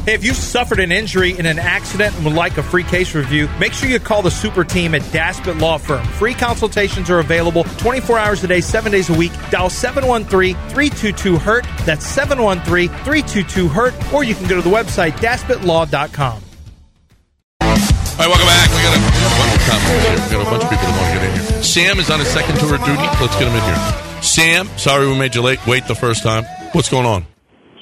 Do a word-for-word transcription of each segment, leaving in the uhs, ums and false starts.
Hey, if you suffered an injury in an accident and would like a free case review, make sure you call the super team at Daspit Law Firm. Free consultations are available twenty-four hours a day, seven days a week. Dial seven one three, three two two, hurt. That's seven one three, three two two, hurt. Or you can go to the website daspit law dot com. All right, welcome back. We got a, we got a bunch of comments here. We got a bunch of people that want to get in here. Sam is on his second tour of duty. Let's get him in here. Sam, sorry we made you late. Wait the first time. What's going on?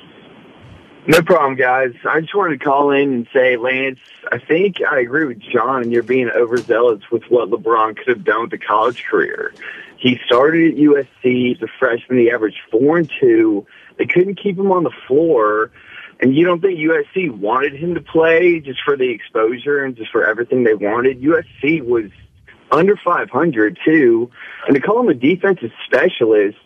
No problem, guys. I just wanted to call in and say, Lance, I think I agree with John, and you're being overzealous with what LeBron could have done with the college career. He started at U S C as a freshman. He averaged four and two. They couldn't keep him on the floor. And you don't think U S C wanted him to play just for the exposure and just for everything they wanted? U S C was under five hundred, too. And to call him a defensive specialist,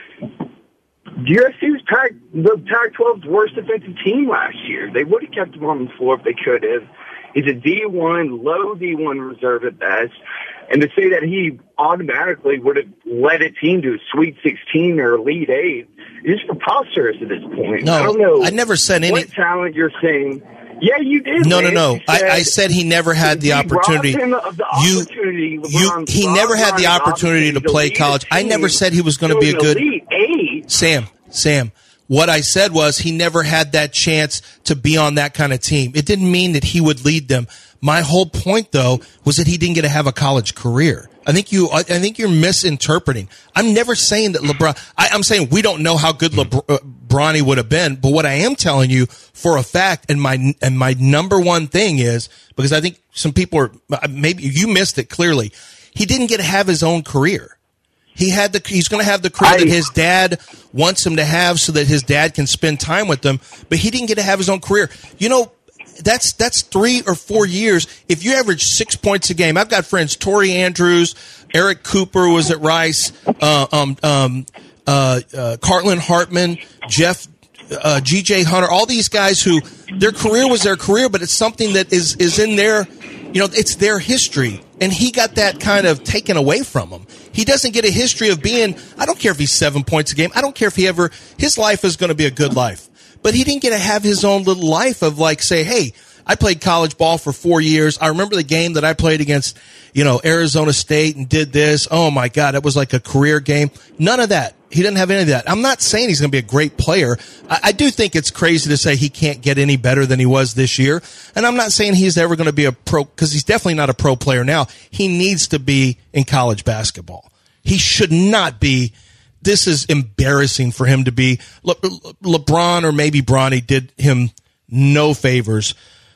U S C was Pac, the Pac twelve's worst defensive team last year. They would have kept him on the floor if they could have. He's a D one, low D one reserve at best. And to say that he automatically would have led a team to a Sweet sixteen or Elite Eight is preposterous at this point. No, I don't know. I never said any. What talent you're saying? Yeah, you did. No, man. no, no. You I, said I said he never had the opportunity. Him of the You, opportunity. you, he never had the opportunity to play college. I never said he was going to be a good. Elite Eight. Sam, Sam. What I said was he never had that chance to be on that kind of team. It didn't mean that he would lead them. My whole point, though, was that he didn't get to have a college career. I think you, I think you're misinterpreting. I'm never saying that LeBron. I, I'm saying we don't know how good LeBron would have been, but what I am telling you for a fact, and my and my number one thing is because I think some people are maybe you missed it clearly. He didn't get to have his own career. He had the. He's going to have the career I, that his dad wants him to have, so that his dad can spend time with him. But he didn't get to have his own career. You know, that's that's three or four years. If you average six points a game, I've got friends. Torrey Andrews, Eric Cooper was at Rice, uh, um, um, uh, uh, Cartland Hartman, Jeff, uh, G J Hunter. All these guys who their career was their career, but it's something that is is in their. You know, it's their history, and he got that kind of taken away from him. He doesn't get a history of being, I don't care if he's seven points a game. I don't care if he ever, his life is going to be a good life. But he didn't get to have his own little life of like, say, hey, I played college ball for four years. I remember the game that I played against, you know, Arizona State and did this. Oh, my God, it was like a career game. None of that. He didn't have any of that. I'm not saying he's going to be a great player. I, I do think it's crazy to say he can't get any better than he was this year. And I'm not saying he's ever going to be a pro, because he's definitely not a pro player now. He needs to be in college basketball. He should not be. This is embarrassing for him to be. Le, Le, LeBron or maybe Bronny did him no favors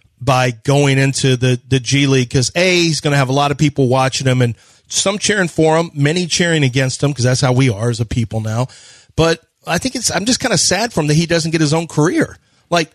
by going into the, the G League because, A, he's going to have a lot of people watching him and some cheering for him, many cheering against him because that's how we are as a people now. But I think it's, I'm just kind of sad for him that he doesn't get his own career. Like,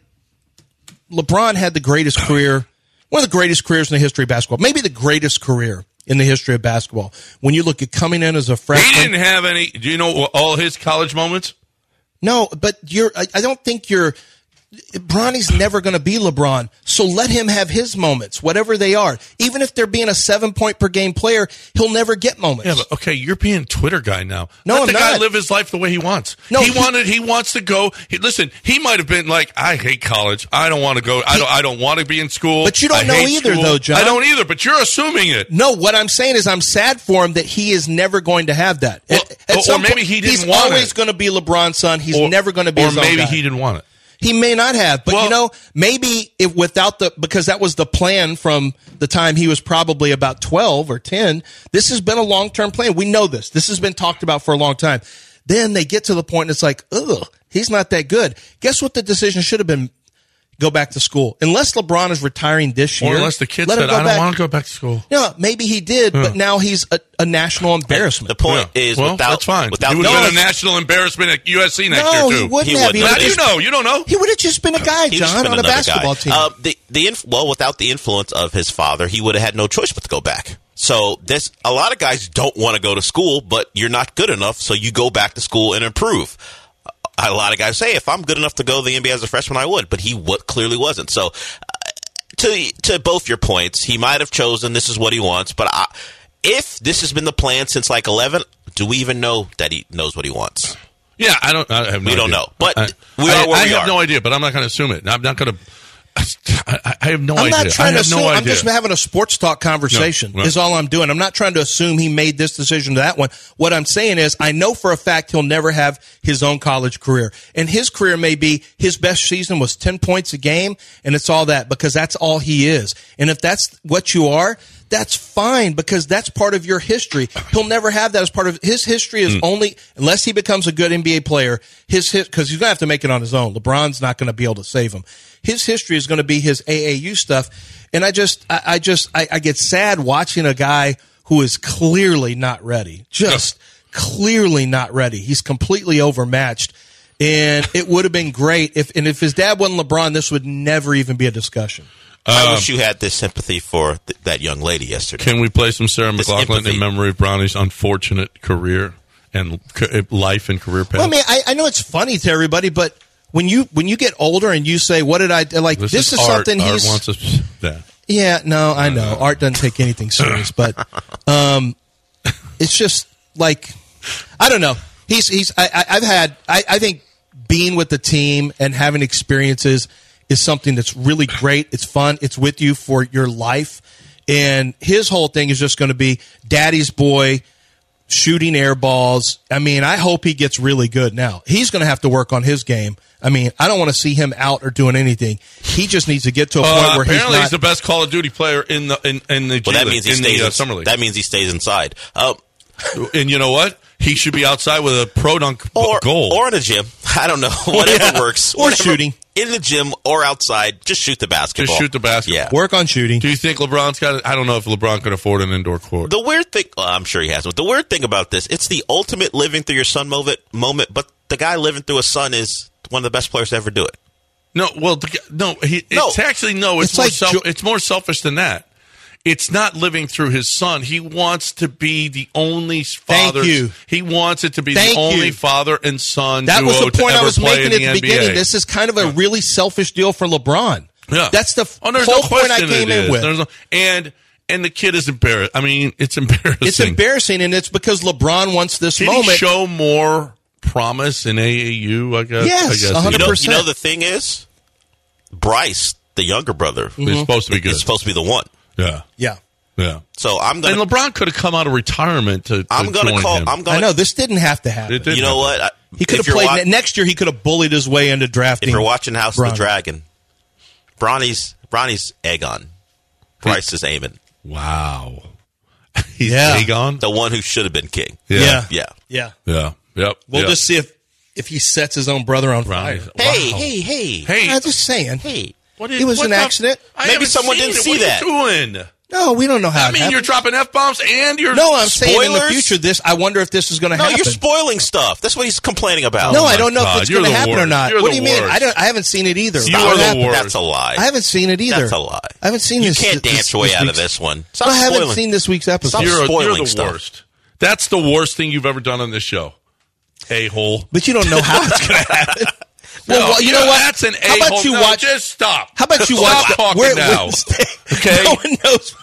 LeBron had the greatest career, one of the greatest careers in the history of basketball, maybe the greatest career in the history of basketball. When you look at coming in as a freshman. He didn't have any, do you know all his college moments? No, but you're, I, I don't think you're, Bronny's never going to be LeBron, so let him have his moments, whatever they are. Even if they're being a seven-point-per-game player, he'll never get moments. Yeah, but okay, you're being Twitter guy now. No, let I'm the not. guy live his life the way he wants. No, he, he wanted. He wants to go. He, listen, he might have been like, I hate college. I don't want to go. I don't. I don't want to be in school. But you don't I know hate either, school. though, John. I don't either. But you're assuming it. No, what I'm saying is I'm sad for him that he is never going to have that. Well, at, at or some maybe point, he didn't he's want always it. going to be LeBron's son. He's Or, never going to be or his own maybe guy. he didn't want it. He may not have, but well, you know, maybe if without the, because that was the plan from the time he was probably about twelve or ten. This has been a long-term plan. We know this. This has been talked about for a long time. Then they get to the point and it's like, ugh, he's not that good. Guess what the decision should have been? Go back to school. Unless LeBron is retiring this year. Or unless the kid let said, him go I don't back. want to go back to school. Yeah, maybe he did, Yeah. but now he's a, a national embarrassment. The point Yeah. is, well, without, that's fine. without he would no, have been a national embarrassment at U S C next no, year, he too. wouldn't He have. would He not. How would've do you just- know? You don't know? He would have just been a guy, He was John, just on a another basketball guy. team. Uh, the the inf- well, without the influence of his father, he would have had no choice but to go back. So this, a lot of guys don't want to go to school, but you're not good enough, so you go back to school and improve. A lot of guys say, if I'm good enough to go to the N B A as a freshman, I would, but he w- clearly wasn't. So uh, to to both your points, he might have chosen this is what he wants, but I, if this has been the plan since like eleven, do we even know that he knows what he wants? Yeah, I don't. I have no We don't idea. know. But I, we are I, where I we have are. no idea, but I'm not going to assume it. I'm not going to I, I have no I'm idea. not trying I to have assume. no I'm idea. just having a sports talk conversation. No, no. Is all I'm doing. I'm not trying to assume he made this decision to that one. What I'm saying is, I know for a fact he'll never have his own college career, and his career may be his best season was ten points a game, and it's all that because that's all he is. And if that's what you are, that's fine because that's part of your history. He'll never have that as part of his history. Is mm. only unless he becomes a good N B A player. His because he's gonna have to make it on his own. LeBron's not going to be able to save him. His history is going to be his A A U stuff, and I just, I, I just, I, I get sad watching a guy who is clearly not ready. Just no. clearly not ready. He's completely overmatched, and it would have been great if, and if his dad wasn't LeBron, this would never even be a discussion. I Um, wish you had this sympathy for th- that young lady yesterday. Can we play some Sarah This McLachlan empathy. in memory of Brownie's unfortunate career and c- life and career path? Well, I mean, I, I know it's funny to everybody, but when you when you get older and you say, "What did I like?" This, this is, is something Art. he's. Art wants us that. Yeah, no, I know. Art doesn't take anything serious, but um, it's just like I don't know. He's he's. I, I, I've had. I, I think being with the team and having experiences is something that's really great. It's fun. It's with you for your life, and his whole thing is just going to be daddy's boy. Shooting air balls. I mean, I hope he gets really good now. He's going to have to work on his game. I mean, I don't want to see him out or doing anything. He just needs to get to a point Uh, where he's apparently, not. he's the best Call of Duty player in the in, in the G Well, that League, means he in stays. the uh, in- summer league. That means he stays inside. Uh, And you know what? He should be outside with a pro dunk or goal. or in a gym. I don't know. Whatever Yeah. works. Or Whatever- shooting. in the gym or outside. Just shoot the basketball. Just shoot the basketball. Yeah. Work on shooting. Do you think LeBron's got it? I don't know if LeBron can afford an indoor court. The weird thing, well, I'm sure he has, but the weird thing about this, it's the ultimate living through your son moment, moment, but the guy living through a son is one of the best players to ever do it. No, well, the, no, he, No. it's actually no. It's, It's more like self, Jo- it's more selfish than that. It's not living through his son. He wants to be the only father. you. He wants it to be Thank the only you. father and son That duo was the to point I ever was play making in at the the N B A. beginning. This is kind of a really selfish deal for LeBron. Yeah. That's the f- oh, there's whole no point I question came it in is. with. There's no, and and the kid is embarrassed. I mean, it's embarrassing. It's embarrassing, and it's because LeBron wants this Did moment. he show more promise in A A U? I guess. Yes, I guess he one hundred You know, percent. you know the thing is, Bryce, the younger brother, He's supposed to be good. is supposed to be the one. yeah, yeah. yeah. So I'm And gonna, LeBron could have come out of retirement to, to I'm gonna join call, him. I'm I gonna, know this didn't have to happen. It did you know happen. what? I- He could if have you're played wa- next year. He could have bullied his way into drafting. If you're watching House of Bronny. the Dragon, Bronny's Bronny's Aegon, Bryce is Aemon, Wow. He's Yeah. Aegon? the one who should have been king. Yeah. Yeah. yeah. Yeah. Yep. We'll yep. just see if if he sets his own brother on Right. fire. Hey, Wow. hey, hey, Hey. I'm just saying. hey! What it was what an the- accident. I Maybe haven't someone seen didn't it. see what that. Are you doing? No, we don't know how. I it mean, you're happened. dropping F bombs and you're. No, I'm saying in the Spoilers? future. This. I wonder if this is going to No, happen. you're spoiling stuff. That's what he's complaining about. no, Oh I my don't know God, if it's you're going to the happen or worst. not. You're what the do you mean? worst. I don't. I haven't seen it either. You Stop are the happening. worst. That's a lie. I haven't seen it either. That's a lie. I haven't seen You this. can't this, dance your way this out of week's- this one. Stop I haven't spoiling. seen this week's episode. Stop You're, a, you're spoiling the stuff. worst. That's the worst thing you've ever done on this show. A hole. But you don't know how it's going to happen. Well, No, well, you know what? That's an How a-hole. about you No, watch? Just stop. How about you Stop watch? talking where- now. where- Okay. No one knows.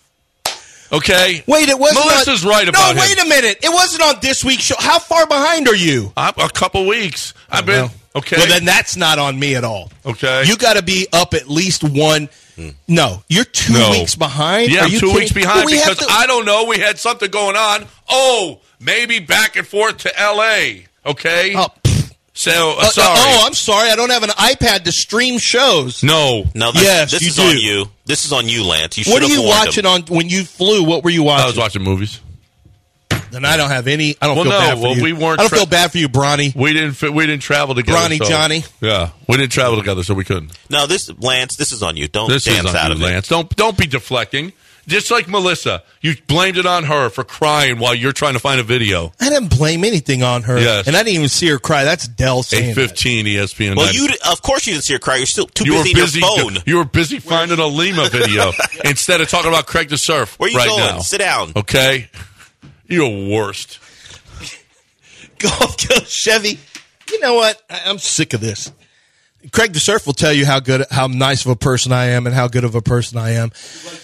Okay. Wait, it wasn't. Melissa's on, right about No, him. wait a minute. It wasn't on this week's show. How far behind are you? I'm, a couple weeks. I've been. Well, Okay. Well, then that's not on me at all. Okay. You got to be up at least one. No, you're two No. weeks behind. Yeah, Are I'm you two kidding? weeks behind Well, we have because to- I don't know. We had something going on. Oh, maybe back and forth to L A. Okay. Oh, So uh, uh, sorry. oh, I'm sorry. I don't have an iPad to stream shows. no. No, this, Yes, this you is do. on you. This is on you, Lance. You should What are have you warned watching him. on when you flew? What were you watching? I was watching movies. Then I don't have any. I don't Well, feel no, bad for well, you. we weren't I don't tra- feel bad for you, Bronny. We didn't. fi- We didn't travel together. Bronny so- Johnny. Yeah, we didn't travel together, so we couldn't. No, this Lance. This is on you. Don't This dance is on out you, of it. Lance. Don't don't be deflecting. Just like Melissa, you blamed it on her for crying while you're trying to find a video. I didn't blame anything on her. Yes. And I didn't even see her cry. That's Dell saying Eight fifteen E S P N. Well, nine. you d- of course you didn't see her cry. You're still too You were busy, busy. on your phone. You were busy finding a Lima video instead of talking about Craig the Surf. Where you right going? now. Sit down. Okay, you're worst. that. Golf Kill Chevy. You know what? I, I'm sick of this. Craig the Surf will tell you how good, how nice of a person I am and how good of a person I am.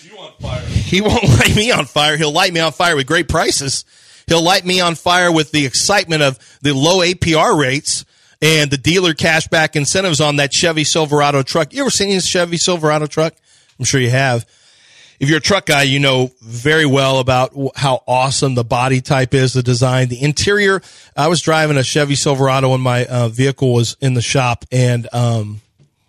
He won't light me on fire. He'll light me on fire with great prices. He'll light me on fire with the excitement of the low A P R rates and the dealer cashback incentives on that Chevy Silverado truck. You ever seen this Chevy Silverado truck? I'm sure you have. If you're a truck guy, you know very well about how awesome the body type is, the design, the interior. I was driving a Chevy Silverado when my uh, vehicle was in the shop, and um,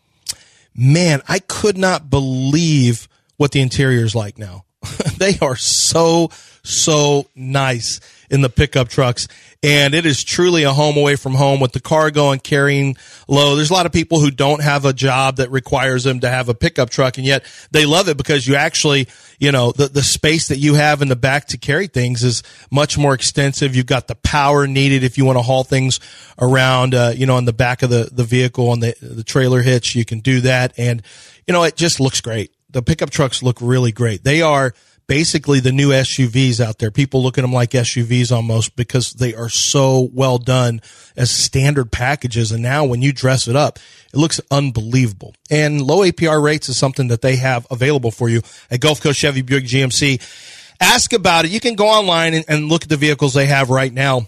man, I could not believe what the interior is like now. They are so, so nice in the pickup trucks. And it is truly a home away from home with the cargo and carrying low. There's a lot of people who don't have a job that requires them to have a pickup truck, and yet they love it because you actually, you know, the, the space that you have in the back to carry things is much more extensive. You've got the power needed if you want to haul things around, uh, you know, on the back of the, the vehicle on the, the trailer hitch. You can do that. And, you know, it just looks great. The pickup trucks look really great. They are basically the new S U Vs out there. People look at them like S U Vs almost because they are so well done as standard packages. And now when you dress it up, it looks unbelievable. And low A P R rates is something that they have available for you at Gulf Coast Chevy Buick G M C. Ask about it. You can go online and, and look at the vehicles they have right now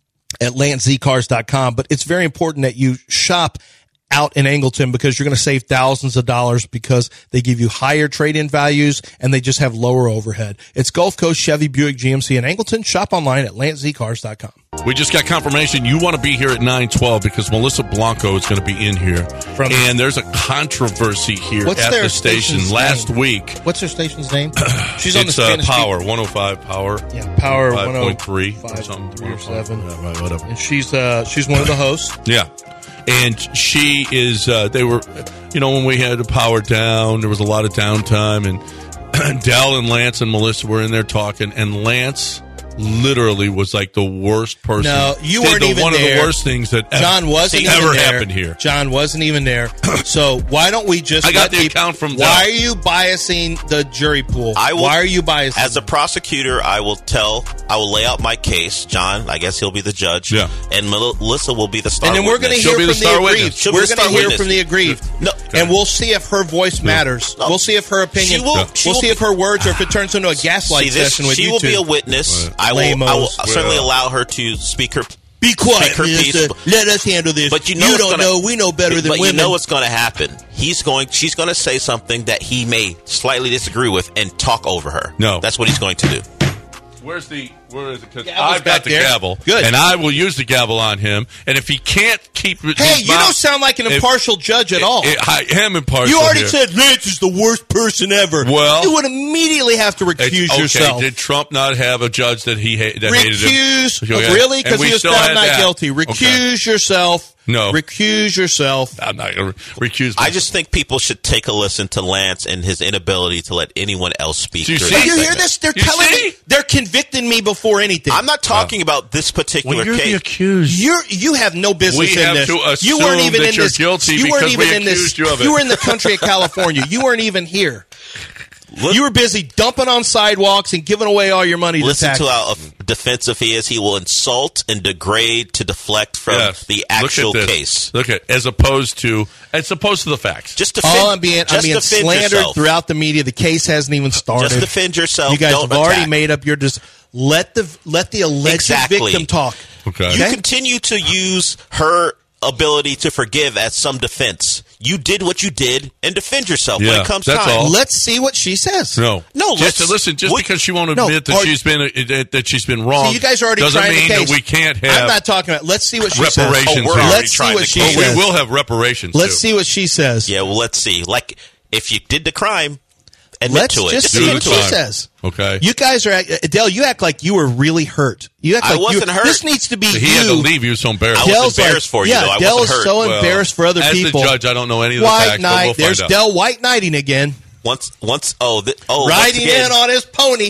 at lance z cars dot com. But it's very important that you shop out in Angleton because you're going to save thousands of dollars because they give you higher trade-in values and they just have lower overhead. It's Gulf Coast Chevy Buick G M C in Angleton. Shop online at lance z cars dot com. We just got confirmation you want to be here at nine twelve because Melissa Blanco is going to be in here. From, and there's a controversy here at the station last name? week. What's her station's name? She's it's on the Spanish uh, Power, one oh five Power. Yeah, Power five point three or something. Three or seven. Yeah, right, whatever. And she's, uh, she's one of the hosts. Yeah. And she is, uh, they were, you know, when we had to power down, there was a lot of downtime, and Dell and Lance and Melissa were in there talking, and Lance literally was like the worst person. No, you Did weren't the, even one there. One of the worst things that John wasn't ever even there. happened here. John wasn't even there. So why don't we just? I got let the people, account from. Why Dell. are you biasing the jury pool? I will, why are you biasing? As a prosecutor, I will tell. I will lay out my case. John, I guess he'll be the judge. Yeah. And Melissa will be the star. And then we're going to hear She'll from the, the aggrieved. She'll We're going to hear witness. from the aggrieved. No, and we'll see if her voice matters. No. We'll see if her opinion. She will, we'll she will see be, if her words or if it turns into a gaslight see, this, session with she you will two. be a witness. Right. I will. I will Lamos. certainly Well. allow her to speak her. Be quiet, speak her Mister piece. Let us handle this. But you know, you what's don't gonna, know. We know better than but women. you know what's going to happen. He's going. She's going to say something that he may slightly disagree with and talk over her. No. That's what he's going to do. Where's the where is it? Because Gavel's I've back got the there. gavel, Good. and I will use the gavel on him. And if he can't keep, his Hey, you mouth, don't sound like an if- impartial judge at all. It, I am impartial. You already here. said Lance is the worst person ever. Well- you would immediately have to It's- recuse okay, yourself. did Trump not have a judge that he ha- that hated him? Recuse, Okay. really? And Because we he was still found had not that. guilty. Okay. Recuse yourself. No. Recuse yourself. I'm not going to recuse myself. I just think people should take a listen to Lance and his inability to let anyone else speak. Do you during see? But you this hear segment. this? They're You telling see? me. They're convicting me before anything. I'm not talking about this particular well, you're case. the accused. You're you have no business We in have this. to you weren't assume even that in you're this. guilty you weren't because even we in this. accused you of it. You were in the country of California. You weren't even here. Look- You were busy dumping on sidewalks and giving away all your money to Listen tax. to how defensive he is. He will insult and degrade to deflect from Yes. the Look actual at this. case. Look at as opposed to as opposed to the facts. Just defend. Oh, I'm being I'm just being defend slandered yourself. throughout the media. The case hasn't even started. Just defend yourself. You guys Don't have already attack. made up your dis- let the let the alleged Exactly. victim talk. Okay. You continue to use her ability to forgive as some defense. You did what you did and defend yourself when Yeah, it comes that's time. all. Let's see what she says. No, No, Just let's- listen. Just what- because she won't No, admit that are- she's been uh, that she's been wrong. See, you guys are already doesn't trying mean the case. that we can't I'm have not talking about. Let's see what she reparations. says. Oh, we're here. already Let's see trying what to she go. Oh, says. we will have reparations. Let's too. see what she says. Yeah, well, let's see. Like, if you did the crime, admit Let's to it. just Do see the what she crime. says. Okay. You guys are Adele. You act like you were really hurt. You act I like you, wasn't hurt. This needs to be he you. had to leave. He was so embarrassed. I was Dell's embarrassed like, for you, yeah, though. I Dell wasn't is hurt. so Well, embarrassed for other as people. the judge, I don't know any of the White facts, but knight. we'll There's find out. Dell white knighting again, Once, once, oh, th- oh, once riding again, in on his pony.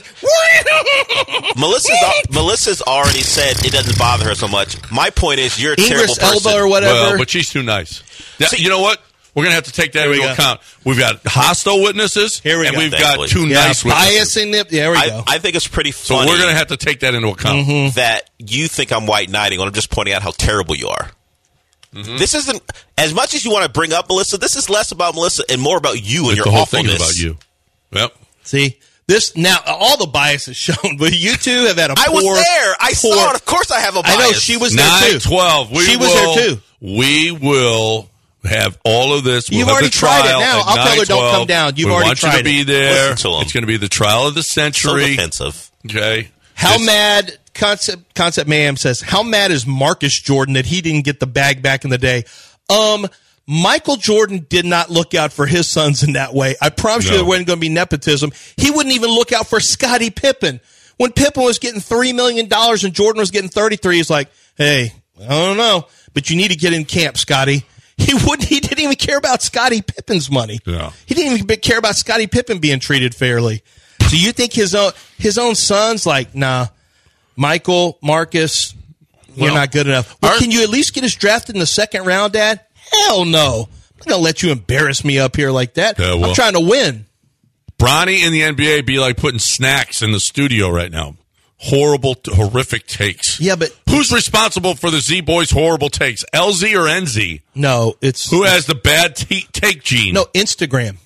Melissa's al- Melissa's already said it doesn't bother her so much. My point is, you're a terrible Ingress person. elbow or whatever. Well, but she's too nice. That- See- you know what? We're going to have to take that Here we into go. account. We've got hostile witnesses, Here we and go. we've Thankfully. got two yeah, nice witnesses. biasing it. There we I, go. I think it's pretty So funny we're going to have to take that into account. Mm-hmm. that you think I'm white knighting when I'm just pointing out how terrible you are. Mm-hmm. This isn't as much as you want to bring up Melissa. This is less about Melissa and more about you and It's your the whole thing awfulness. is about you. Yep. See this now. All the bias is shown, but you two have had a I poor. was there. I poor, saw it. Of course, I have a bias. I know she was there nine too. twelve. We She was will, there too. We will have all of this. We'll You've have already the trial tried it now. at I'll tell her don't nine twelve. come down. You've we already want tried you to be it. there. Listen to 'em. It's going to be the trial of the So century. defensive. Okay. How It's- mad, Concept Concept Mayhem says, how mad is Marcus Jordan that he didn't get the bag back in the day? Um, Michael Jordan did not look out for his sons in that way. I promise No. you there wasn't going to be nepotism. He wouldn't even look out for Scottie Pippen. When Pippen was getting three million dollars and Jordan was getting thirty-three, he's like, hey, I don't know, but you need to get in camp, Scottie. He wouldn't. He didn't even care about Scottie Pippen's money. Yeah. He didn't even care about Scottie Pippen being treated fairly. So you think his own his own son's like, nah, Michael, Marcus, you're Well, not good enough. Well, our- can you at least get us drafted in the second round, Dad? Hell no. I'm not gonna let you embarrass me up here like that. Yeah, well- I'm trying to win. Bronny in the N B A be like putting snacks in the studio right now. Horrible, horrific takes. Yeah, but Who's responsible for the Z Boys' horrible takes? L Z or N Z? no, it's Who has the bad t- take gene? no Instagram.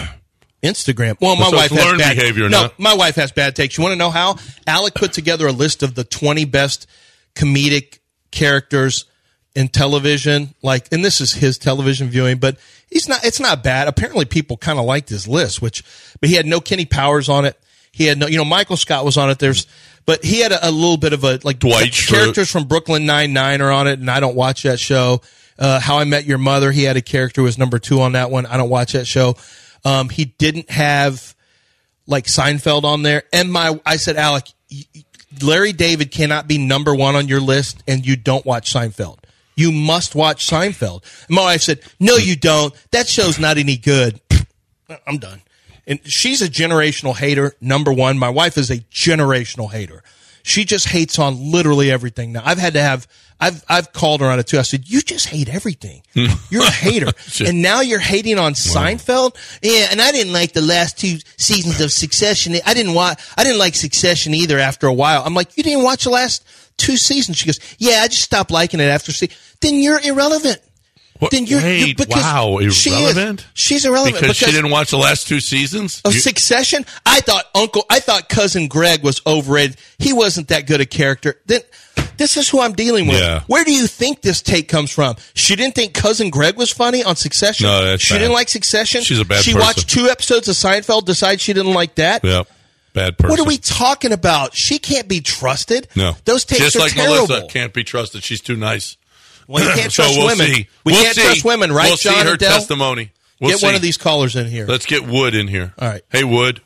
Instagram. Well, my So wife it's has learned bad behavior, No, not- my wife has bad takes. You want to know how? Alec put together a list of the twenty best comedic characters in television. Like, and this is his television viewing, but he's not. It's not bad. Apparently, people kind of liked his list. Which, but he had no Kenny Powers on it. He had no. You know, Michael Scott was on it. There's, but he had a, a little bit of a like Dwight Schrute. characters from Brooklyn Nine-Nine are on it, and I don't watch that show. Uh, How I Met Your Mother, he had a character who was number two on that one. I don't watch that show. Um, he didn't have like Seinfeld on there. And my, I said, Alec, y- y- Larry David cannot be number one on your list, and you don't watch Seinfeld. You must watch Seinfeld. And my wife said, no, you don't. That show's not any good. I'm done. And she's a generational hater, number one. My wife is a generational hater. She just hates on literally everything now. I've had to have, I've, I've called her on it too. I said, you just hate everything. You're a hater. And now you're hating on Seinfeld? Yeah, and I didn't like the last two seasons of Succession. I didn't watch, I didn't like Succession either after a while. I'm like, you didn't watch the last two seasons? She goes, yeah, I just stopped liking it after see. Then you're irrelevant. What? Then you're, Wait, you're because wow, she is. irrelevant? She's irrelevant because, she didn't watch the last two seasons? of You- Succession. I thought Uncle, I thought Cousin Greg was overrated. He wasn't that good a character. Then this is who I'm dealing with. Yeah. Where do you think this take comes from? She didn't think Cousin Greg was funny on Succession. No, that's she bad. didn't like Succession. She's a bad She person. watched two episodes of Seinfeld, decided she didn't like that. yeah, bad person. What are we talking about? She can't be trusted. No. Those takes Just are like terrible. Melissa can't be trusted. She's too nice. Well, you can't So trust we'll women. see. We We'll can't see. trust women, right, We'll John see her and Del? testimony. We'll Get see. one of these callers in here. Let's get Wood in here. All right. Hey, Wood.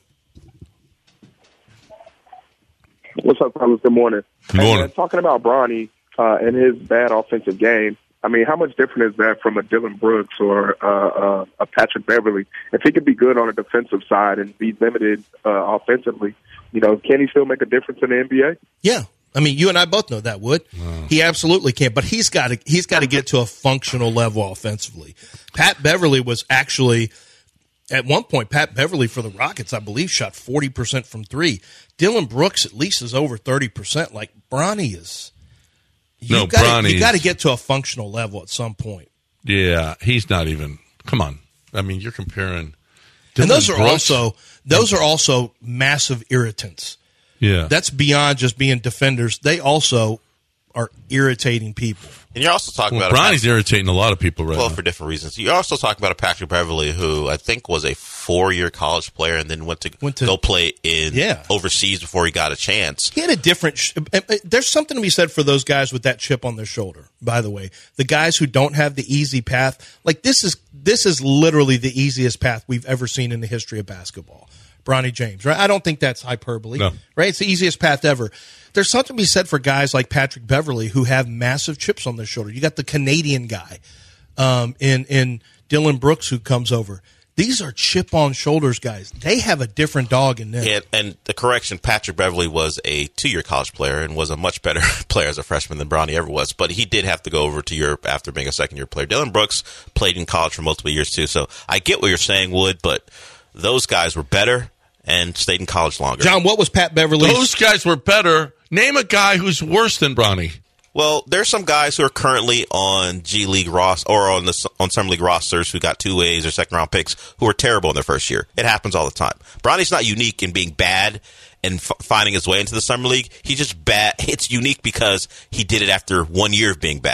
What's up, fellas? Good morning. Good morning. Hey, man, talking about Bronny uh, and his bad offensive game, I mean, how much different is that from a Dylan Brooks or uh, uh, a Patrick Beverly? If he could be good on a defensive side and be limited uh, offensively, you know, can he still make a difference in the N B A? Yeah. I mean, you and I both know that, Wood. He absolutely can, but he's got to he's got to get to a functional level offensively. Pat Beverly was actually at one point. Pat Beverly for the Rockets, I believe, shot forty percent from three. Dylan Brooks at least is over thirty percent. Like Bronny is. No, got Bronny's- you got to get to a functional level at some point. Yeah, he's not even. Come on. I mean, you're comparing. And Dylan those are Brooks? also those are also massive irritants. Yeah. That's beyond just being defenders. They also are irritating people. And you're also talking well, about a Bronny's irritating a lot of people right well, now. for different reasons. You're also talking about a Patrick Beverly who I think was a four-year college player and then went to, Went to- go play in Yeah. overseas before he got a chance. He had a different. Sh- there's something to be said for those guys with that chip on their shoulder. By the way, the guys who don't have the easy path, like this is this is literally the easiest path we've ever seen in the history of basketball. Bronny James, right? I don't think that's hyperbole, No. right? It's the easiest path ever. There's something to be said for guys like Patrick Beverly who have massive chips on their shoulder. You got the Canadian guy um, in in Dylan Brooks who comes over. These are chip on shoulders guys. They have a different dog in them. And, and the correction, Patrick Beverly was a two-year college player and was a much better player as a freshman than Bronny ever was. But he did have to go over to Europe after being a second-year player. Dylan Brooks played in college for multiple years, too. So I get what you're saying, Wood, but those guys were better and stayed in college longer. John, what was Pat Beverly's? Those guys were better. Name a guy who's worse than Bronny. Well, there's some guys who are currently on G League ros or on the on Summer League rosters who got two ways or second round picks who are terrible in their first year. It happens all the time. Bronny's not unique in being bad and f- finding his way into the Summer League. He's just bad. It's unique because he did it after one year of being bad.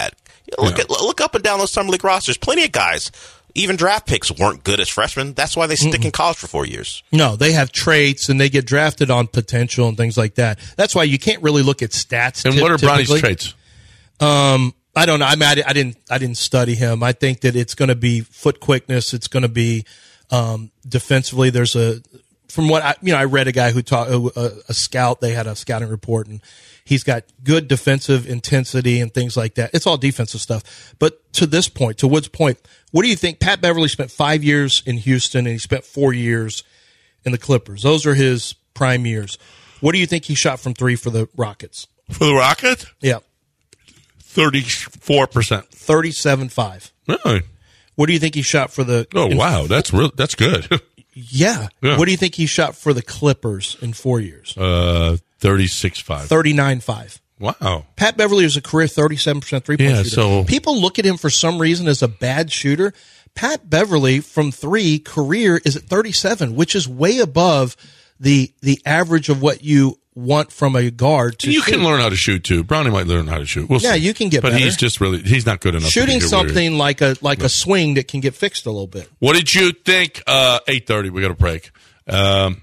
Look Yeah. at look up and down those summer league rosters. Plenty of guys, even draft picks, weren't good as freshmen. That's why they stick Mm-mm. in college for four years. No, they have traits and they get drafted on potential and things like that. That's why you can't really look at stats. And t- what are Bronny's typically. traits? Um, I don't know. I mean, I, I didn't. I didn't study him. I think that it's going to be foot quickness. It's going to be um, defensively. There's a from what I you know I read a guy who taught a, a scout. They had a scouting report and he's got good defensive intensity and things like that. It's all defensive stuff. But to this point, to Wood's point, what do you think? Pat Beverly spent five years in Houston and he spent four years in the Clippers. Those are his prime years. What do you think he shot from three for the Rockets? For the Rockets? Yeah. thirty-four percent. thirty-seven five. Really? What do you think he shot for the... Oh, in, wow. That's real. That's good. yeah. yeah. What do you think he shot for the Clippers in four years? Uh, thirty-six five. thirty-nine five. Wow. Pat Beverly was a career thirty-seven percent three-point yeah, shooter. So... People look at him for some reason as a bad shooter. Pat Beverly from three career is at thirty-seven, which is way above the the average of what you want from a guard to You shoot. can learn how to shoot too. Brownie might learn how to shoot. We'll yeah, see. you can get but better. he's just really he's not good enough. Shooting to something like a like no. a swing that can get fixed a little bit. What did you think? Uh, eight thirty. We got a break. Um,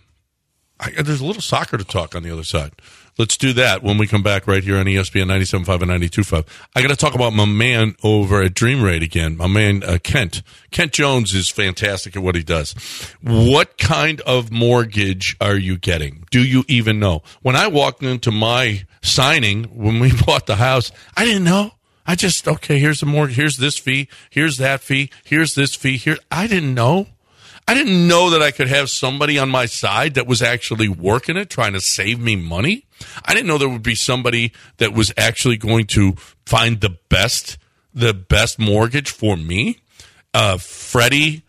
I, there's a little soccer to talk on the other side. Let's do that when we come back right here on E S P N ninety-seven point five and ninety-two point five. I got to talk about my man over at Dream Rate again. My man uh, Kent. Kent Jones is fantastic at what he does. What kind of mortgage are you getting? Do you even know? When I walked into my signing when we bought the house, I didn't know. I just okay. Here's the mortgage. Here's this fee. Here's that fee. Here's this fee. Here. I didn't know. I didn't know that I could have somebody on my side that was actually working it, trying to save me money. I didn't know there would be somebody that was actually going to find the best, the best mortgage for me. Uh, Freddie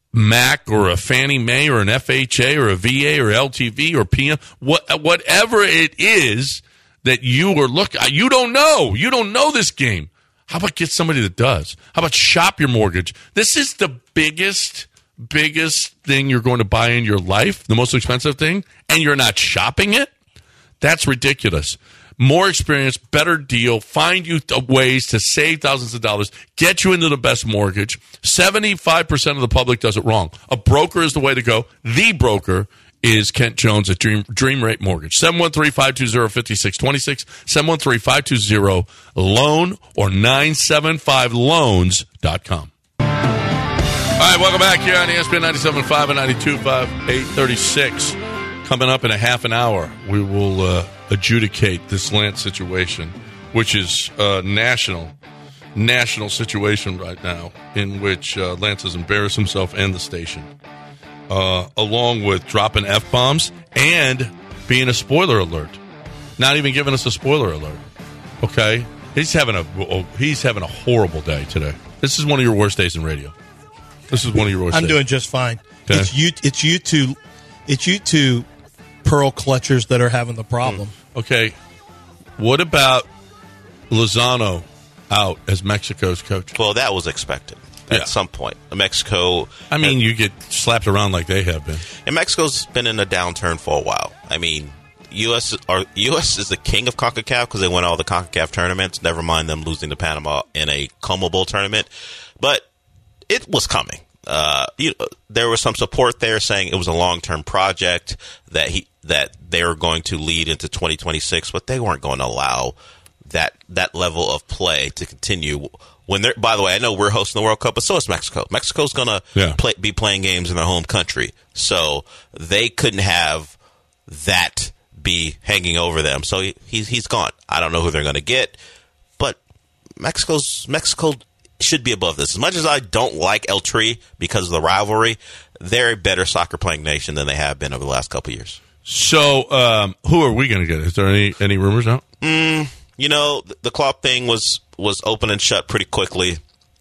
Mac or a Fannie Mae or an F H A or a V A or L T V or P M, what, whatever it is that you are looking, you don't know. You don't know this game. How about get somebody that does? How about shop your mortgage? This is the biggest biggest thing you're going to buy in your life, the most expensive thing, and you're not shopping it? That's ridiculous. More experience, better deal, find you th- ways to save thousands of dollars, get you into the best mortgage. seventy-five percent of the public does it wrong. A broker is the way to go. The broker is Kent Jones at Dream, Dream Rate Mortgage. seven one three, five two zero, five six two six, seven one three, five two zero, loan or nine seven five loans dot com. All right, welcome back here on E S P N ninety-seven point five and ninety-two point five, eight thirty-six. Coming up in a half an hour, we will uh, adjudicate this Lance situation, which is a national, national situation right now in which uh, Lance has embarrassed himself and the station, uh, along with dropping F-bombs and being a spoiler alert. Not even giving us a spoiler alert, okay? He's having a oh, he's having a horrible day today. This is one of your worst days in radio. This is one of your worst I'm days. doing just fine. Okay. It's you. It's you two. It's you two pearl clutchers that are having the problem. Okay. What about Lozano out as Mexico's coach? Well, that was expected at Yeah. some point. Mexico. I mean, you get slapped around like they have been. And Mexico's been in a downturn for a while. I mean, U S are U S is the king of CONCACAF because they won all the CONCACAF tournaments. Never mind them losing to Panama in a Como Bowl tournament, but it was coming. Uh, you know, there was some support there saying it was a long-term project that he that they were going to lead into twenty twenty-six, but they weren't going to allow that that level of play to continue. When they're, by the way, I know we're hosting the World Cup, but so is Mexico. Mexico's going to Yeah. play, be playing games in their home country, so they couldn't have that be hanging over them. So he, he's he's gone. I don't know who they're going to get, but Mexico's Mexico should be above this. As much as I don't like El Tri because of the rivalry, they're a better soccer playing nation than they have been over the last couple of years. So, um, who are we going to get? Is there any, any rumors out? Mm, you know, the, the Klopp thing was was open and shut pretty quickly.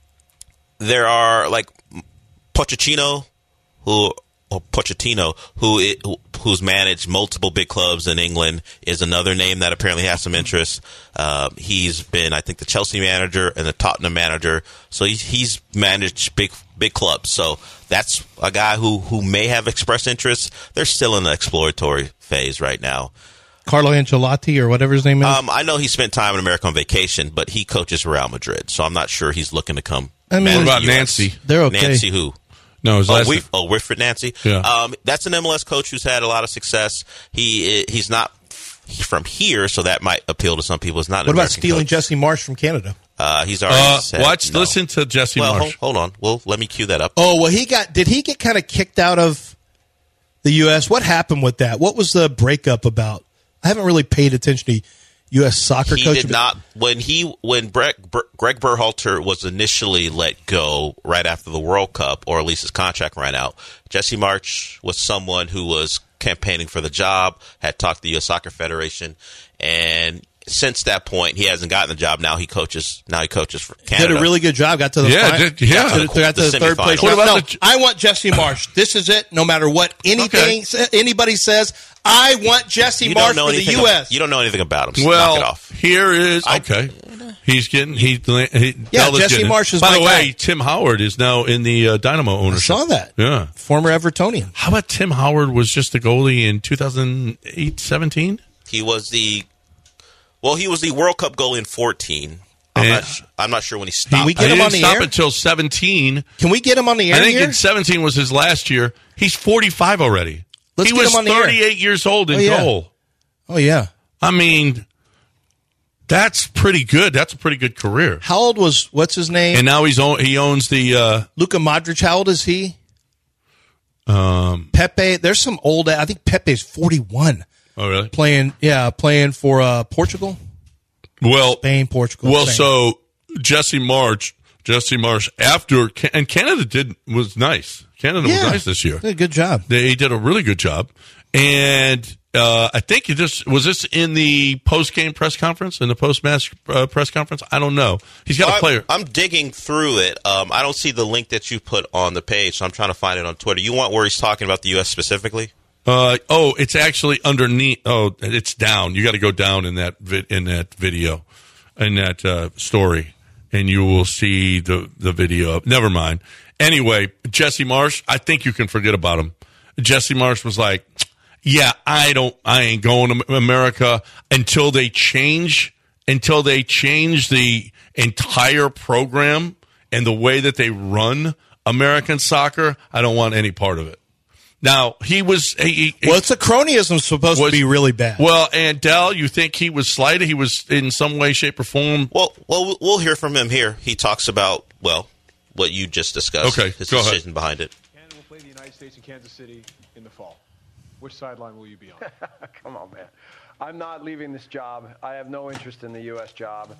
There are like Pochettino, who or Pochettino, who, it, who who's managed multiple big clubs in England, is another name that apparently has some interest. Uh, he's been, I think, the Chelsea manager and the Tottenham manager, so he's, he's managed big big clubs. So that's a guy who, who may have expressed interest. They're still in the exploratory phase right now. Carlo Ancelotti or whatever his name is? Um, I know he spent time in America on vacation, but he coaches Real Madrid, so I'm not sure he's looking to come. I mean, manage what about the U S. Nancy? They're okay. Nancy who? No, his Oh, last we, oh, Wilfred Nancy. Yeah. Um, that's an M L S coach who's had a lot of success. He he's not from here, so that might appeal to some people. It's not. An what about American stealing coach. Jesse Marsh from Canada? Uh, he's already Uh, said watch, no. listen to Jesse Well, Marsh. hold, hold on. Well, let me cue that up. Oh, well, he got. Did he get kind of kicked out of the U S? What happened with that? What was the breakup about? I haven't really paid attention to U S soccer He coach. did not when he when Greg, Greg Berhalter was initially let go right after the World Cup, or at least his contract ran out. Jesse Marsh was someone who was campaigning for the job, had talked to the U S Soccer Federation, and since that point, he hasn't gotten the job. Now he coaches. Now he coaches for Canada. Did a really good job. Got to the Yeah, fin- did- yeah. got to, the- got to the, The third place. semifinals. What about no, the- I want Jesse Marsh. This is it. No matter what anything anybody says, I want Jesse You Marsh don't know for the anything U ab- S. you don't know anything about him. So Well, knock it off. here is okay. He's getting he. he Yeah, Del is Jesse getting it. Marsh is By my the way, guy. Tim Howard is now in the uh, Dynamo I ownership. saw that. Yeah. Former Evertonian. How about Tim Howard was just the goalie in two thousand eight seventeen? He was the well. He was the World Cup goalie in fourteen. I'm, And- not, su- I'm not sure when he stopped. we He get him didn't on the stop air? until seventeen. Can we get him on the air I think here? in seventeen was his last year. He's forty-five already. Let's he get was him on the air. thirty-eight years old in Oh, yeah. goal. Oh, yeah. I mean, that's pretty good. That's a pretty good career. How old was, what's his name? And now he's own, he owns the uh, Luka Modric, how old is he? um. Pepe, there's some old, I think Pepe's forty-one. Oh, really? Playing, yeah, playing for uh, Portugal, Well, Spain, Portugal. well, Spain. so Jesse Marsh, Jesse Marsh after and Canada did was nice. Canada yeah, was nice this year. Did a good job. They did a really good job, and uh, I think it just was this in the post game press conference, in the post match uh, press conference. I don't know. He's got Well, a player. I'm, I'm digging through it. Um, I don't see the link that you put on the page, so I'm trying to find it on Twitter. You want where he's talking about the U S specifically? Uh, oh, it's actually underneath. Oh, it's down. You got to go down in that vid, in that video, in that uh, story, and you will see the the video. Never mind. Anyway, Jesse Marsh, I think you can forget about him. Jesse Marsh was like, "Yeah, I don't, I ain't going to America until they change, until they change the entire program and the way that they run American soccer. I don't want any part of it." Now, he was... He, he, Well, it's a cronyism supposed was- to be really bad. Well, and Dell, you think he was slighted? He was in some way, shape, or form... Well, well, we'll hear from him here. He talks about, well, what you just discussed. Okay, his go ahead. decision behind it. Canada will play the United States in Kansas City in the fall. Which sideline will you be on? Come on, man. I'm not leaving this job. I have no interest in the U S job.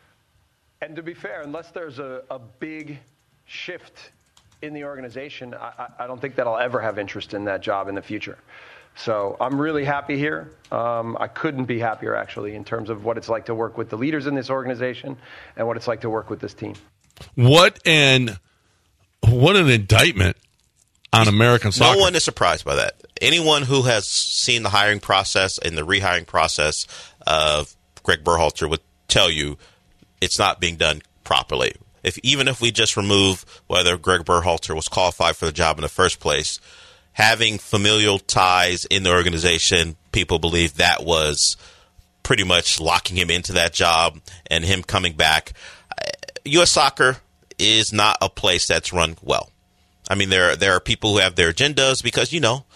And to be fair, unless there's a, a big shift in the organization, I, I don't think that I'll ever have interest in that job in the future. So I'm really happy here. Um, I couldn't be happier, actually, in terms of what it's like to work with the leaders in this organization and what it's like to work with this team. What an, what an indictment on American soccer. No one is surprised by that. Anyone who has seen the hiring process and the rehiring process of Greg Berhalter would tell you it's not being done properly. If even if we just remove whether Greg Berhalter was qualified for the job in the first place, having familial ties in the organization, people believe that was pretty much locking him into that job and him coming back. U S soccer is not a place that's run well. I mean, there there are people who have their agendas because, you know,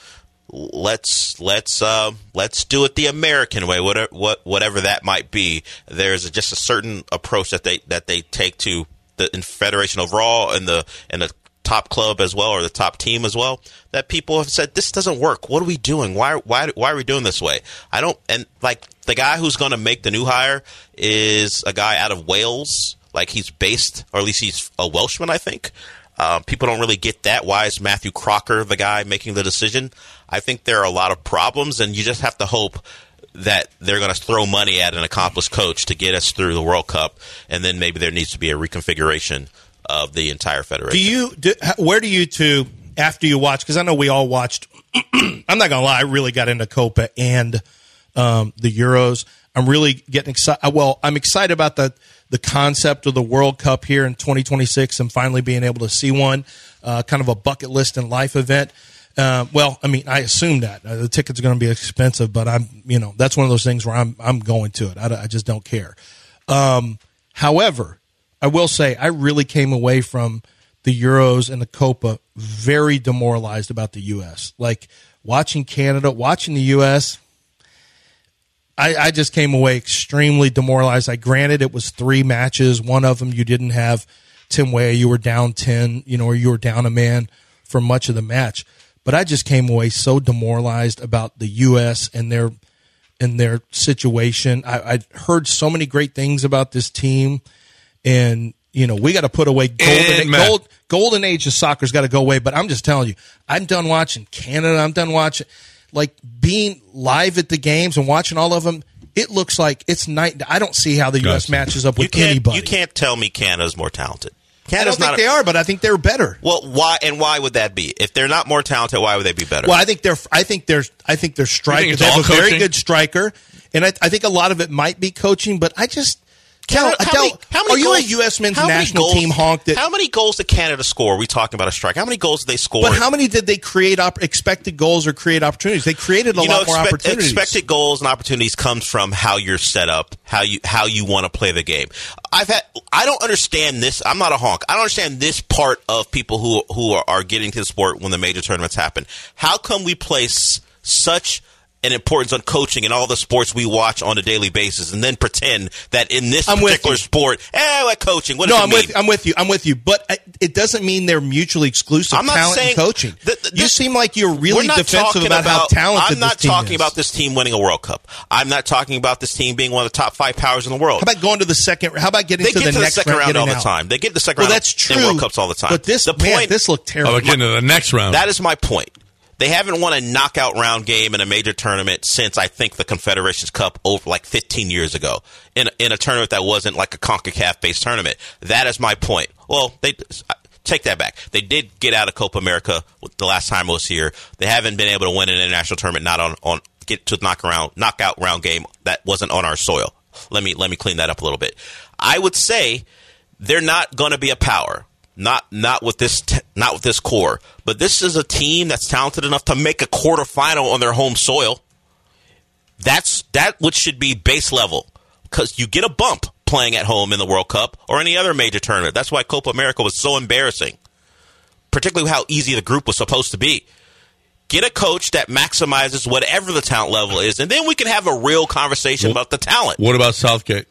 let's let's uh, let's do it the American way, whatever what whatever that might be. There's just a certain approach that they that they take to the Federation overall and the and the top club as well, or the top team as well, that people have said, this doesn't work. What are we doing? Why why why are we doing this way? I don't and like the guy who's going to make the new hire is a guy out of Wales. Like he's based, or at least he's a Welshman, I think. Um, people don't really get that. Why is Matthew Crocker the guy making the decision? I think there are a lot of problems, and you just have to hope that they're going to throw money at an accomplished coach to get us through the World Cup, and then maybe there needs to be a reconfiguration of the entire federation. Do you? Do, where do you two, after you watch? Because I know we all watched. I'm not gonna lie. I really got into Copa and um, the Euros. I'm really getting excited. Well, I'm excited about the the concept of the World Cup here in twenty twenty-six and finally being able to see one, uh, kind of a bucket list and life event. Uh, well, I mean, I assume that uh, the tickets are going to be expensive, but I'm, you know, that's one of those things where I'm, I'm going to it. I, I just don't care. Um, however, I will say I really came away from the Euros and the Copa very demoralized about the U S. Like watching Canada, watching the U S, I, I just came away extremely demoralized. I granted it was three matches. One of them you didn't have Tim Weah. You were down ten, you know, or you were down a man for much of the match. But I just came away so demoralized about the U S and their and their situation. I, I heard so many great things about this team, and you know we got to put away golden gold, golden age of soccer's got to go away. But I'm just telling you, I'm done watching Canada. I'm done watching, like being live at the games and watching all of them. It looks like it's night. I don't see how the U S matches up with you anybody. You can't tell me Canada's more talented. Canada's I don't think not they a, are, but I think they're better. Well, why and why would that be? If they're not more talented, why would they be better? Well, I think they're. I think they're. I think they're strikers. They have a coaching? very good striker, and I, I think a lot of it might be coaching. But I just. Canada, Adele, how many, how many are goals, you a U S men's how many national goals, team honk that? How many goals did Canada score? Are we talking about a strike? How many goals did they score? But how many did they create? Op- expected goals or create opportunities? They created a you lot know, more expect, opportunities. Expected goals and opportunities comes from how you're set up, how you how you want to play the game. I've had. I don't understand this. I'm not a honk. I don't understand this part of people who who are, are getting to the sport when the major tournaments happen. How come we place such an importance on coaching in all the sports we watch on a daily basis, and then pretend that in this I'm particular sport, eh, like coaching. What no, does it I'm mean? with I'm with you. I'm with you. But it doesn't mean they're mutually exclusive. I'm not talent saying and coaching. The, the, you seem like you're really defensive about, about how talented I'm not this team talking is. about this team winning a World Cup. I'm not talking about this team being one of the top five powers in the world. How about going to the second? How about getting they to get the to the next second round, round all the out? time? They get to the second well, round that's true, in World Cups all the time. But this, the man, point, this looked terrible. How about getting to the next round? That is my point. They haven't won a knockout round game in a major tournament since, I think, the Confederations Cup over like fifteen years ago in, in a tournament that wasn't like a CONCACAF-based tournament. That is my point. Well, they take that back. They did get out of Copa America the last time I was here. They haven't been able to win an international tournament, not on, on get to the knock around, knockout round game that wasn't on our soil. Let me let me clean that up a little bit. I would say they're not going to be a power. Not not with this t- not with this core, but this is a team that's talented enough to make a quarterfinal on their home soil. That's that which should be base level, because you get a bump playing at home in the World Cup or any other major tournament. That's why Copa America was so embarrassing, particularly how easy the group was supposed to be. Get a coach that maximizes whatever the talent level is, and then we can have a real conversation well, about the talent. What about Southgate?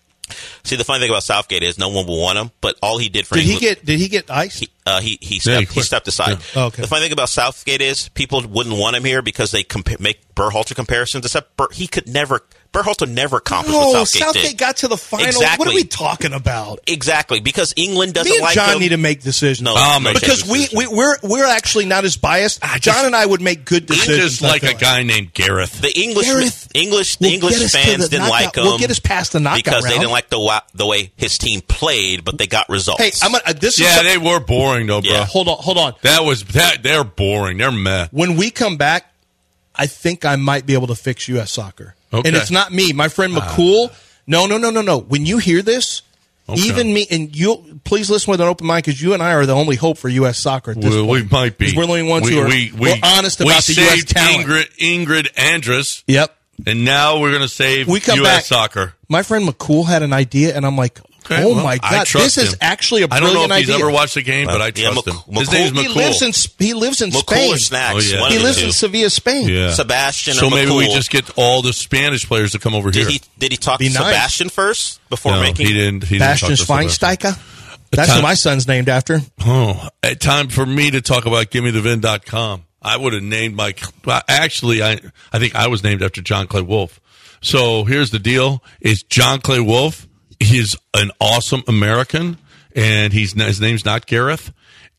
See, the funny thing about Southgate is no one will want him, but all he did for did England, he get did he get ice? He, uh, he he Yeah, stepped, he he, quit. stepped aside. Yeah. Oh, okay. The funny thing about Southgate is people wouldn't want him here because they compa- make Berhalter comparisons. Except Ber- he could never Berhalter never accomplished No, what Southgate, Southgate did. got to the final. Exactly. What are we talking about? Exactly, because England doesn't Me and like John him. need to make decisions. No, I'll no make change because we, we we're we're actually not as biased. John and I would make good He's decisions. just like I a feel guy named Gareth. The English, Gareth English, the will English get us to fans the didn't knockout- like him. will get us past the knockout because they round. didn't like the wa- the way his team played, but they got results. Hey, I'm gonna, uh, this Yeah, is they were boring though, bro. Yeah. hold on, hold on. That was that. They're boring. They're meh. When we come back, I think I might be able to fix U S soccer. Okay. And it's not me, my friend McCool. Uh, no, no, no, no, no. When you hear this, okay. even me, and you please listen with an open mind, because you and I are the only hope for U S soccer at this Well, we point. might be. 'Cause we're the only ones we, who are we, we're we, honest we about the U S saved talent. Ingrid, Ingrid Andress, Yep. and now we're going to save We come U S back. soccer. My friend McCool had an idea, and I'm like, Okay, oh well, my I God, trust this is him. actually a I don't brilliant know if he's idea. ever watched the game, but I Yeah, trust Mc- him. His McCool- name's he McCool. lives in he lives in McCool Spain. or Snacks. Oh, yeah. One He of the lives two. in Sevilla, Spain. Yeah. Sebastian So or maybe McCool. we just get all the Spanish players to come over Did here. he did he talk Be to nice. Sebastian first before no, making? he didn't. He didn't talk Bastian to Sebastian. Schweinsteiger. That's time- who my son's named after. Oh, uh, time for me to talk about gimme the vin dot com. I would have named my well, actually I I think I was named after John Clay Wolfe. So here's the deal: is John Clay Wolfe? He's an awesome American, and he's his name's not Gareth,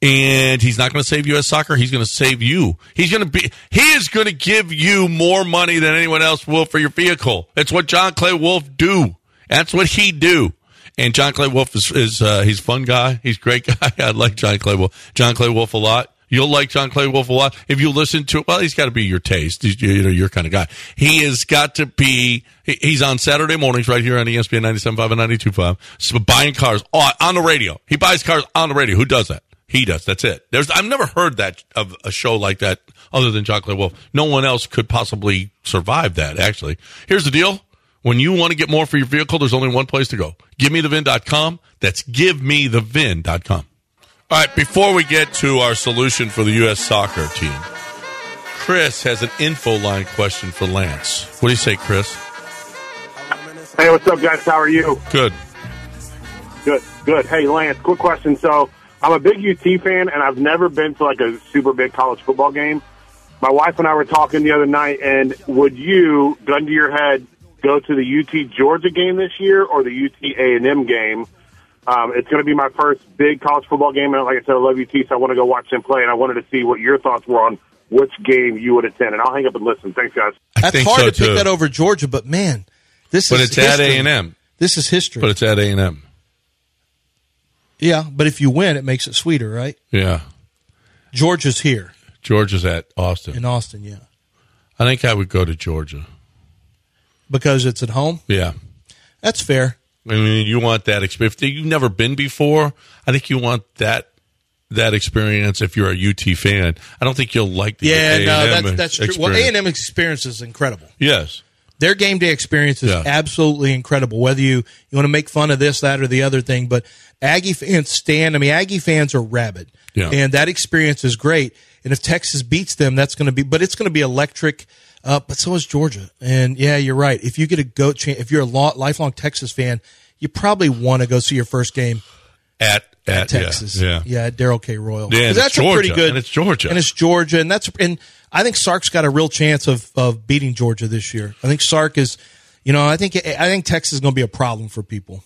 and he's not going to save U S soccer. He's going to save you. He's going to be he is going to give you more money than anyone else will for your vehicle. It's what John Clay Wolfe do. That's what he do. And John Clay Wolfe is, is uh, he's a fun guy. He's a great guy. I like John Clay Wolfe. John Clay Wolfe a lot. You'll like John Clay Wolfe a lot if you listen to it. Well, he's got to be your taste. He's, you know, your kind of guy. He has got to be. He's on Saturday mornings right here on E S P N ninety-seven point five and ninety-two point five. So buying cars on, on the radio. He buys cars on the radio. Who does that? He does. That's it. There's I've never heard that of a show like that other than Chocolate Wolf. No one else could possibly survive that, actually. Here's the deal. When you want to get more for your vehicle, there's only one place to go. give me the vin dot com. That's give me the vin dot com. All right, before we get to our solution for the U S soccer team, Chris has an info line question for Lance. What do you say, Chris? Hey, what's up, guys? How are you? Good. Good, good. Hey, Lance, quick question. So I'm a big U T fan, and I've never been to, like, a super big college football game. My wife and I were talking the other night, and would you, gun to your head, go to the U T Georgia game this year or the U T A and M game? Um, it's going to be my first big college football game, and like I said, I love U T, so I want to go watch them play, and I wanted to see what your thoughts were on which game you would attend. And I'll hang up and listen. Thanks, guys. I That's think hard so, to pick too. that over Georgia, but, man, this But is it's at history. A and M. This is history. But it's at A and M. Yeah, but if you win, it makes it sweeter, right? Yeah. Georgia's here. Georgia's at Austin. In Austin, yeah. I think I would go to Georgia. Because it's at home? Yeah. That's fair. I mean, you want that experience. If you've never been before, I think you want that that experience if you're a U T fan. I don't think you'll like the Yeah, A and M no, that's, that's true. experience. Well, A and M experience is incredible. Yes. Their game day experience is Yeah. absolutely incredible. Whether you, you want to make fun of this, that, or the other thing, but Aggie fans stand. I mean, Aggie fans are rabid, Yeah. and that experience is great. And if Texas beats them, that's going to be, but it's going to be electric. Uh, but so is Georgia. And yeah, you're right. If you get a goat chance, if you're a lo- lifelong Texas fan, you probably want to go see your first game At at, Texas. Yeah. yeah, at Darrell K. Royal. Yeah, and 'Cause it's that's a Georgia, pretty good, and it's Georgia. and it's Georgia, and that's and I think Sark's got a real chance of of beating Georgia this year. I think Sark is, you know, I think I think Texas is going to be a problem for people.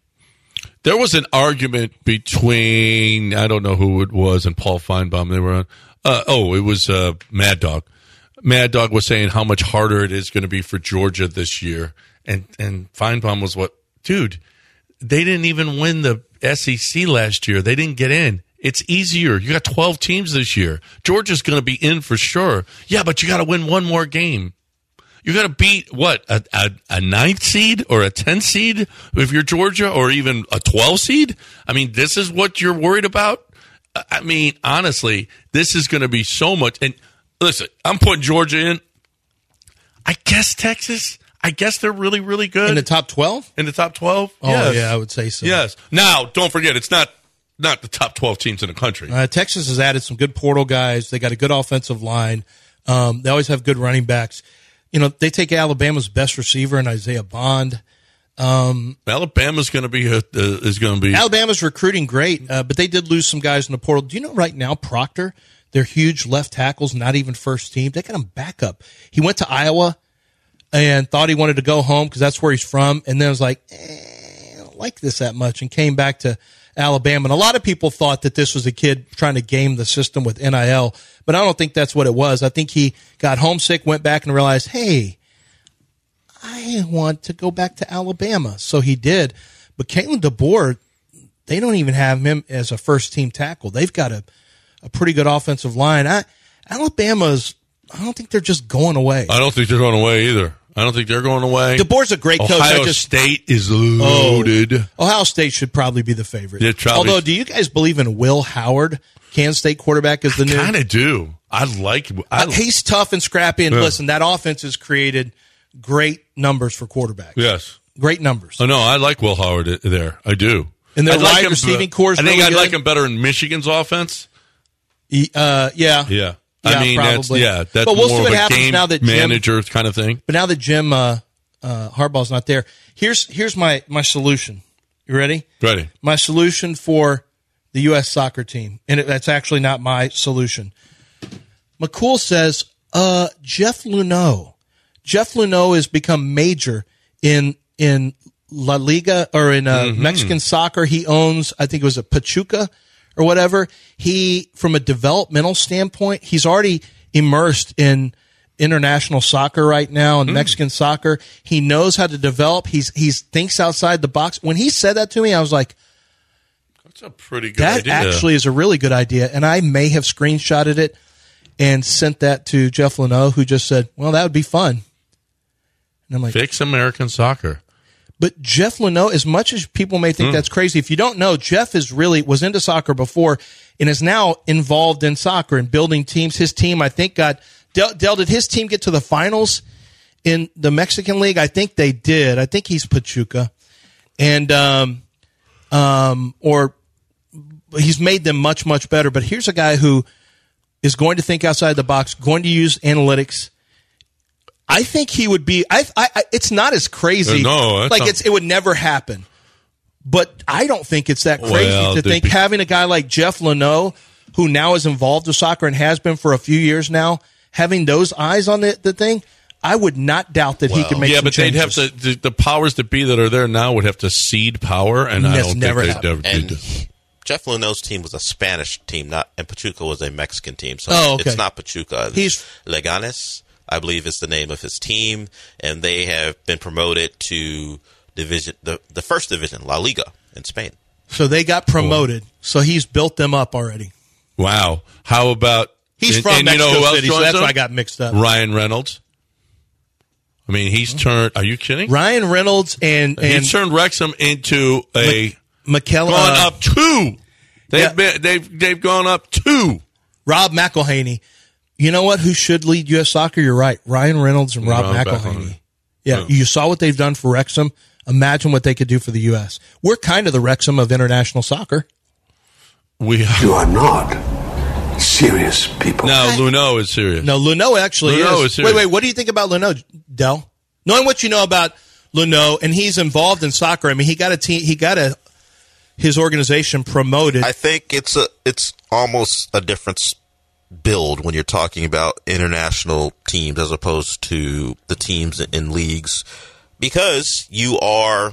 There was an argument between, I don't know who it was, and Paul Feinbaum. They were on. Uh, oh, it was uh, Mad Dog. Mad Dog was saying how much harder it is going to be for Georgia this year, and and Feinbaum was what, dude. They didn't even win the S E C last year. They didn't get in. It's easier. You got twelve teams this year. Georgia's going to be in for sure. Yeah, but you got to win one more game. You got to beat, what, a, a, a ninth seed or a tenth seed if you're Georgia, or even a twelve seed? I mean, this is what you're worried about? I mean, honestly, this is going to be so much. And listen, I'm putting Georgia in. I guess Texas. I guess they're really, really good. In the top twelve? In the top twelve? Oh, yes. yeah, I would say so. Yes. Now, don't forget, it's not not the top twelve teams in the country. Uh, Texas has added some good portal guys. They got a good offensive line. Um, they always have good running backs. You know, they take Alabama's best receiver in Isaiah Bond. Um, Alabama's going to be a, uh, is going to be Alabama's recruiting great, uh, but they did lose some guys in the portal. Do you know right now Proctor, their huge left tackles, not even first team, they got him backup. He went to Iowa and thought he wanted to go home because that's where he's from, and then was like, eh, I don't like this that much, and came back to Alabama. And a lot of people thought that this was a kid trying to game the system with N I L, but I don't think that's what it was. I think he got homesick, went back, and realized, hey, I want to go back to Alabama. So he did. But Kalen DeBoer, they don't even have him as a first-team tackle. They've got a, a pretty good offensive line. I, Alabama's, I don't think they're just going away. I don't think they're going away either. I don't think they're going away. DeBoer's a great coach. Ohio I just, State is loaded. Oh, Ohio State should probably be the favorite. Yeah, probably. Although, do you guys believe in Will Howard, Kansas State quarterback, as the new? I kind of do. I like. I, Uh, he's tough and scrappy. And Yeah. listen, that offense has created great numbers for quarterbacks. yes. Great numbers. Oh no, I like Will Howard there. I do. And their I'd like wide him- receiving core is I think really I'd good. like him better in Michigan's offense. He- uh, yeah. Yeah. Yeah, I mean, that's probably. yeah, that's But we'll more see of what a happens game now that Jim- manager kind of thing. But now that Jim uh, uh, Harbaugh's not there, here's here's my, my solution. You ready? Ready. My solution for the U S soccer team, and it, that's actually not my solution. McCool says, uh, Jeff Luneau. Jeff Luneau has become major in in La Liga or in uh, Mm-hmm. Mexican soccer. He owns, I think it was a Pachuca or whatever. He, from a developmental standpoint, he's already immersed in international soccer right now and Mm. Mexican soccer. He knows how to develop. He's he's thinks outside the box. When he said that to me, I was like, That's a pretty good that idea. actually is a really good idea. And I may have screenshotted it and sent that to Jeff Luneau, who just said, well, that would be fun. And I'm like, Fix American soccer. But Jeff Luhnow, as much as people may think mm. that's crazy, if you don't know, Jeff is really was into soccer before and is now involved in soccer and building teams. His team, I think, got Del, Del did his team get to the finals in the Mexican League? I think they did. I think he's Pachuca, and um, um, or he's made them much much better. But here's a guy who is going to think outside the box, going to use analytics. I think he would be. I, I, it's not as crazy. Uh, no, like not, it's, it would never happen. But I don't think it's that crazy well, to think be, having a guy like Jeff Luhnow, who now is involved with soccer and has been for a few years now, having those eyes on the, the thing, I would not doubt that well, he could make. Yeah, some but changes. they'd have to. The, the powers that be that are there now would have to cede power, and That's I don't never think they'd ever and do that. Jeff Luhnow's team was a Spanish team, not and Pachuca was a Mexican team. So oh, okay. it's not Pachuca. He's Leganes, I believe, is the name of his team, and they have been promoted to division the, the first division, La Liga, in Spain. So they got promoted. Cool. So he's built them up already. Wow. How about he's and, from and Mexico you know who City, else so that's him? why I got mixed up. Ryan Reynolds. I mean, he's turned. Are you kidding? Ryan Reynolds and and he turned Wrexham into a McKell- gone uh, up two. They've yeah. been they've they've gone up two. Rob McElhaney. You know what? Who should lead U S Soccer? You're right. Ryan Reynolds and Rob, Rob McElhaney. McElhaney. Yeah, yeah, you saw what they've done for Wrexham. Imagine what they could do for the U S. We're kind of the Wrexham of international soccer. We are. You are not serious people. No, Luhnow is serious. No, Luhnow actually Luhnow is. is serious. Wait, wait. What do you think about Luhnow, Del? Knowing what you know about Luhnow, and he's involved in soccer. I mean, he got a team. He got a his organization promoted. I think it's a it's almost a different build when you're talking about international teams as opposed to the teams in leagues, because you are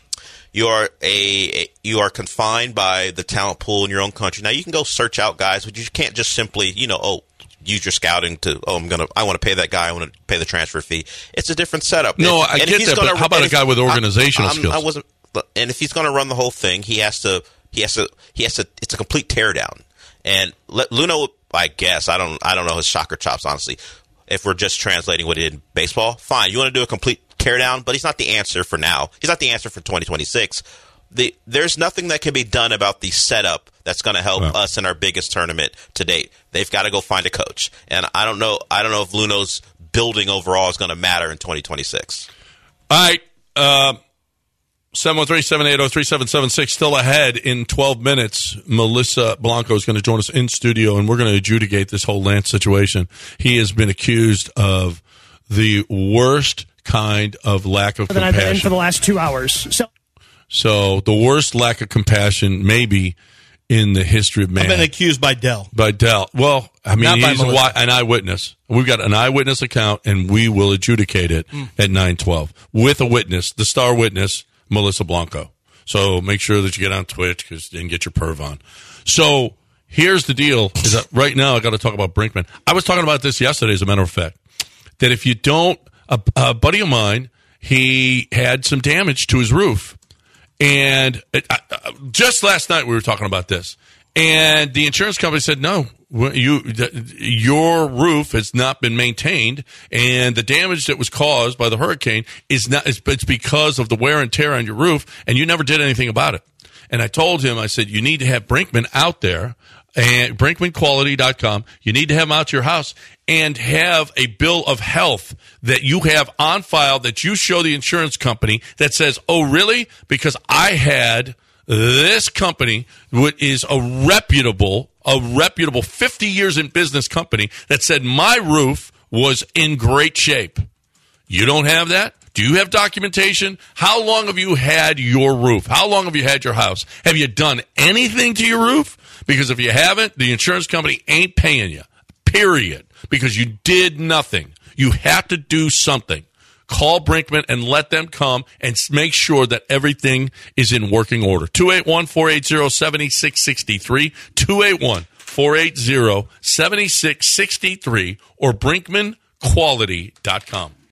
you are a, a you are confined by the talent pool in your own country. Now you can go search out guys, but you can't just simply you know oh use your scouting to oh I'm gonna I want to pay that guy I want to pay the transfer fee. It's a different setup. No, and, I and get that. But how about a guy with organizational I, skills? I wasn't. And if he's going to run the whole thing, he has to. He has to. He has to. It's a complete teardown. And let, Luhnow, I guess, I don't. I don't know his soccer chops, honestly. If we're just translating what he did in baseball, fine. You want to do a complete teardown, but he's not the answer for now. He's not the answer for twenty twenty-six. The there's nothing that can be done about the setup that's going to help wow. us in our biggest tournament to date. They've got to go find a coach, and I don't know. I don't know if Luhnow's building overall is going to matter in twenty twenty-six. All right. Uh, seven one three, seven eight zero, three seven seven six, still ahead in twelve minutes. Melissa Blanco is going to join us in studio, and we're going to adjudicate this whole Lance situation. He has been accused of the worst kind of lack of that compassion. I've been in for the last two hours. So, so the worst lack of compassion maybe in the history of man. I've been accused by Dell. By Dell. Well, I mean, he's a, an eyewitness. We've got an eyewitness account, and we will adjudicate it mm. at nine twelve with a witness, the star witness, Melissa Blanco. So make sure that you get on Twitch cause, and get your perv on. So here's the deal, is that right now I got to talk about Brinkman. I was talking about this yesterday, as a matter of fact, that if you don't, a, a buddy of mine, he had some damage to his roof. And it, I, just last night we were talking about this. And the insurance company said, no, you, your roof has not been maintained, and the damage that was caused by the hurricane is not, it's because of the wear and tear on your roof, and you never did anything about it. And I told him, I said, you need to have Brinkman out there, and brinkman quality dot com. You need to have him out to your house and have a bill of health that you have on file that you show the insurance company that says, oh, really? Because I had this company, which is a reputable, a reputable fifty years in business company, that said my roof was in great shape. You don't have that? Do you have documentation? How long have you had your roof? How long have you had your house? Have you done anything to your roof? Because if you haven't, the insurance company ain't paying you, period, because you did nothing. You have to do something. Call Brinkman and let them come and make sure that everything is in working order. two eight one, four eight zero, seven six six three, two eight one, four eight zero, seven six six three, or brinkman quality dot com.